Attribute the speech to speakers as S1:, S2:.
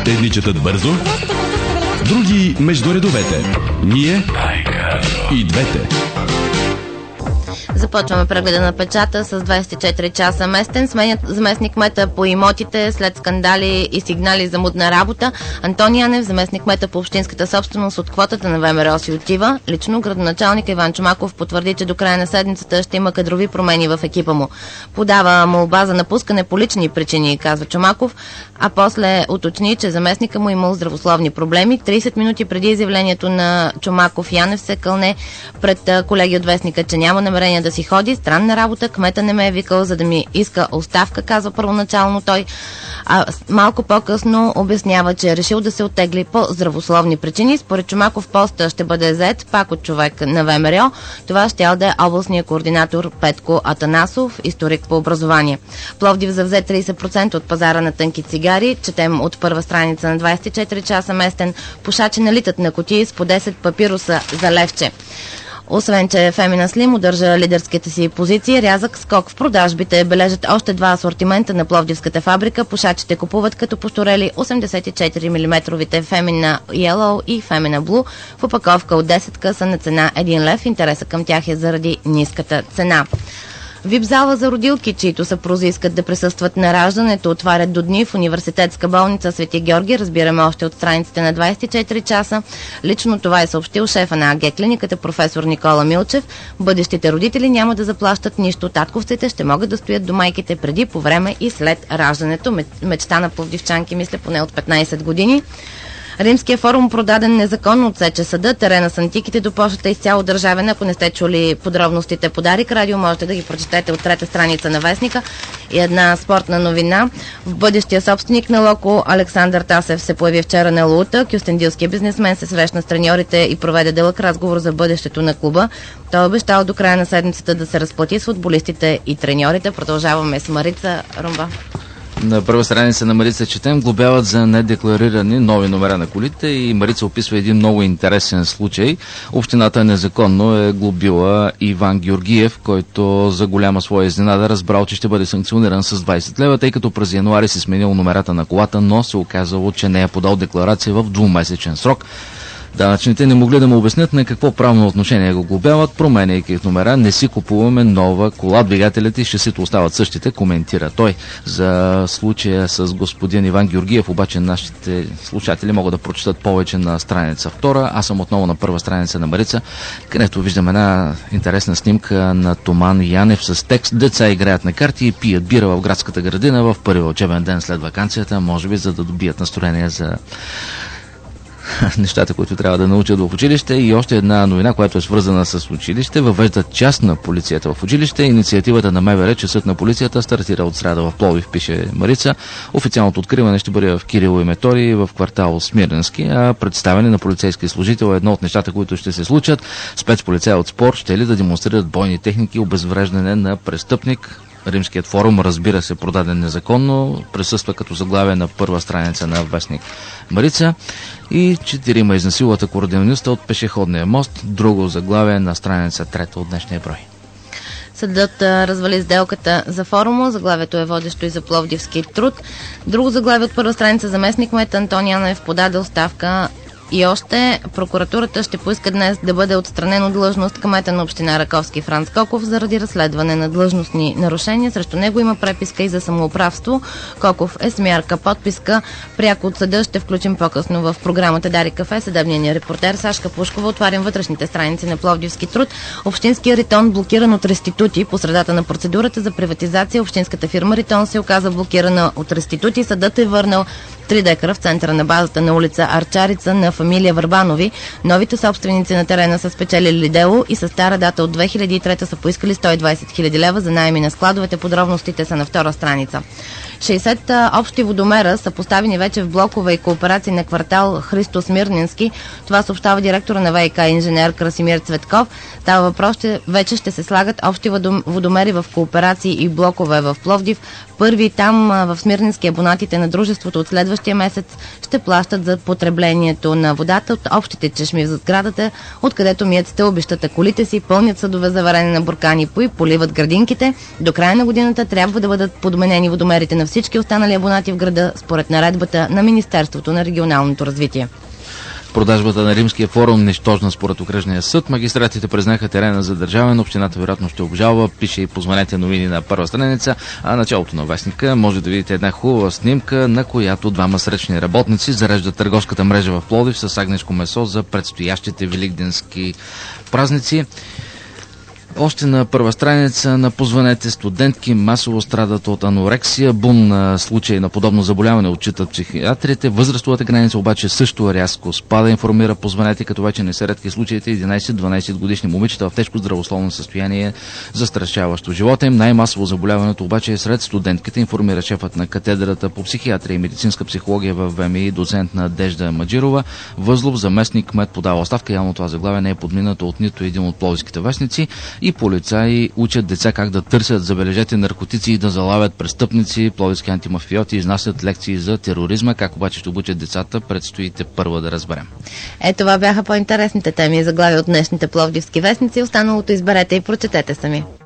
S1: Едни четат бързо, други между редовете. Ние и двете.
S2: Започваме прегледа на печата с 24 часа местен. Сменят заместник-кмета по имотите след скандали и сигнали за мудна работа. Антони Янев, заместник-кмета по общинската собственост от квотата на ВМРО си отива. Лично градоначалник Иван Чомаков потвърди, че до края на седмицата ще има кадрови промени в екипа му. Подава молба за напускане по лични причини, казва Чомаков, а после уточни, че заместника му имал здравословни проблеми. 30 минути преди изявлението на Чомаков, Янев се кълне пред колеги от вестника, че няма намерение да си ходи. Странна работа, кмета не ме е викал, за да ми иска оставка, казва първоначално той. А малко по-късно обяснява, че е решил да се оттегли по здравословни причини. Според Чомаков поста ще бъде зает пак от човек на ВМРО. Това ще да е областния координатор Петко Атанасов, историк по образование. Пловдив завзе 30% от пазара на тънки цигари. Четем от първа страница на 24 часа местен. Пушачи налитат на кутии с по 10 папируса за левче. Освен, че Фемина Слим удържа лидерските си позиции, рязък скок в продажбите бележат още два асортимента на пловдивската фабрика. Пушачите купуват като пошторели 84 мм Фемина Yellow и Фемина Blue в опаковка от 10 къса на цена 1 лев. Интереса към тях е заради ниската цена. Вип-зала за родилки, чието съпрузи искат да присъстват на раждането, отварят до дни в университетска болница Свети Георги. Разбираме още от страниците на 24 часа. Лично това е съобщил шефа на АГ клиниката професор Никола Милчев. Бъдещите родители няма да заплащат нищо. Татковците ще могат да стоят до майките преди, по време и след раждането. Мечта на пловдивчанки, мисля, поне от 15 години. Римския форум продаден незаконно, отсече съда. Терена с антиките до пощата изцяло държавен. Ако не сте чули подробностите по Дарик Радио, можете да ги прочетете от трета страница на вестника. И една спортна новина. В бъдещия собственик на Локо Александър Тасев се появи вчера на Лута. Кюстендилският бизнесмен се срещна с треньорите и проведе дълъг разговор за бъдещето на клуба. Той обещал до края на седмицата да се разплати с футболистите и треньорите. Продължаваме с Марица Румба.
S3: На първа страница на Марица четем: глобяват за недекларирани нови номера на колите, и Марица описва един много интересен случай. Общината незаконно е глобила Иван Георгиев, който за голяма своя изненада разбрал, че ще бъде санкциониран с 20 лева, тъй като през януари си сменил номерата на колата, но се оказало, че не е подал декларация в 2-месечен срок. Данъчните не могли да му обяснят на какво правно отношение го глобяват. Променяйки номера, не си купуваме нова кола. Двигателите и шасито остават същите, коментира той. За случая с господин Иван Георгиев обаче нашите слушатели могат да прочитат повече на страница 2. Аз съм отново на първа страница на Марица, където виждам една интересна снимка на Томан Янев с текст: деца играят на карти и пият бира в градската градина в първия учебен ден след ваканцията, може би за да добият настроение за нещата, които трябва да научат в училище. И още една новина, която е свързана с училище: въвеждат част на полицията в училище. Инициативата на МВР, часът на полицията, стартира от сряда в Пловдив, пише Марица. Официалното откриване ще бъде в Кирило и Методий в квартал Смирненски, а представяне на полицейски служител е едно от нещата, които ще се случат. Спецполицаи от спор ще ли да демонстрират бойни техники, обезвреждане на престъпник. Римският форум, разбира се, продаден незаконно, присъства като заглавие на първа страница на вестник Марица. И 4 изнасилват акордеониста от пешеходния мост, друго заглавие на страница 3 от днешния брой.
S2: Съдът развали сделката за форума. Заглавието е водещо и за Пловдивски труд. Друго заглавие от първа страница: заместник-кмет Антони Янев подаде оставка. И още прокуратурата ще поиска днес да бъде отстранен от длъжност кмета на община Раковски Франц Коков заради разследване на длъжностни нарушения. Срещу него има преписка и за самоуправство. Коков е с мярка подписка. Пряко от съда ще включим по-късно в програмата Дари Кафе. Съдебният ни репортер Сашка Пушкова. Отварям вътрешните страници на Пловдивски труд. Общинския Ритон блокиран от реститути. По средата на процедурата за приватизация общинската фирма Ритон се оказа блокирана от реститути. Съдът е върнал 3 декара в центъра на базата на улица Арчарица на фамилия Върбанови. Новите собственици на терена са спечелили дело и със стара дата от 2003 са поискали 120 000 лева за наеми на складовете. Подробностите са на втора страница. 60 общи водомера са поставени вече в блокове и кооперации на квартал Христо Смирненски. Това съобщава директора на ВиК инженер Красимир Цветков. Става въпрос, че вече ще се слагат общи водомери в кооперации и блокове в Пловдив. Първи там в Смирненски абонатите на дружеството от следващия месец ще плащат за потреблението на водата от общите чешми в сградата, откъдето мият стълбищата колите си, пълнят съдове за варене на буркани и поливат градинките. До края на годината трябва да бъдат подменени водомерите на всички останали абонати в града според наредбата на Министерството на регионалното развитие.
S3: Продажбата на Римския форум нищожна според окръжния съд. Магистратите признаха терена за държавен. Общината вероятно ще обжалва. Пише и позвонете новини на първа страница. А началото на вестника може да видите една хубава снимка, на която двама сръчни работници зареждат търговската мрежа в Пловдив с агнешко месо за предстоящите великденски празници. Още на първа страница на позвонете студентки масово страдат от анорексия. Бум на случаи на подобно заболяване отчитат психиатрите. Възрастовата граница обаче също рязко спада, информира позвонете, като вече не са редки случаите. 11-12 годишни момичета в тежко здравословно състояние, застрашаващо живота им. Най-масово заболяването обаче е сред студентките, информира шефът на катедрата по психиатрия и медицинска психология в ВМИ, доцент Надежда Маджирова. Възлов, заместник кмет, подава оставка. Явно това заглавие не е подминато от нито един от пловдивските вестници. И полицаи учат деца как да търсят, забележете, наркотици и да залавят престъпници. Пловдивски антимафиоти изнасят лекции за тероризма. Как обаче ще обучат децата, предстоите първо да разберем.
S2: Това бяха по-интересните теми и заглавия от днешните пловдивски вестници. Останалото изберете и прочетете сами.